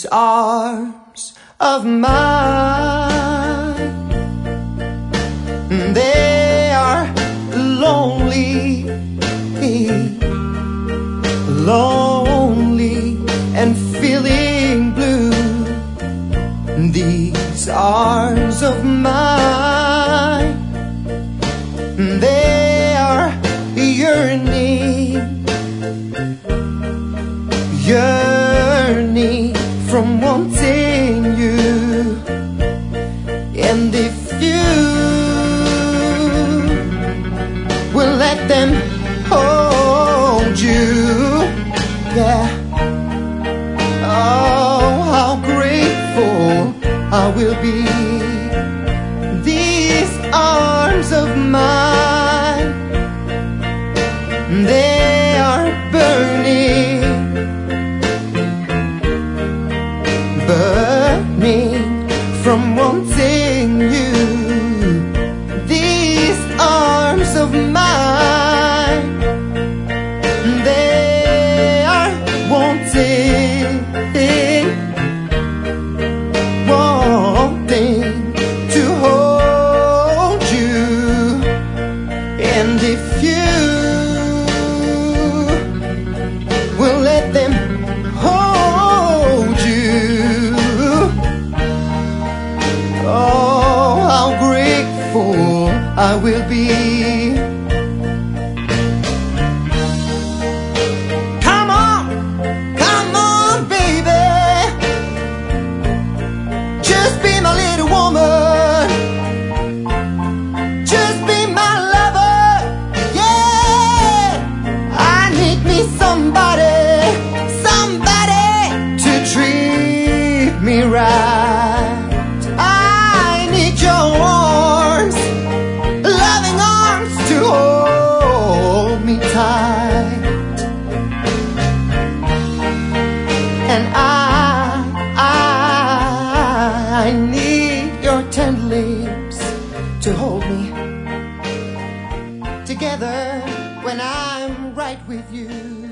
arms of mine, they are lonely, lonely and feeling blue. These arms of mine, they are yearning, yearning from wanting you. And if you will let them hold you, yeah, oh, how grateful I will be. These arms of mine, they are burning, burning from wanting you. These arms of mine, they are wanting, wanting to hold you. And if you will let them hold you, oh, how grateful I will be. Come on, baby, just be my little woman, just be my lover, yeah. I need me somebody, somebody to treat me right. I need your arms, loving arms to hold me tight. And I need your tender lips to hold me together when I'm right with you.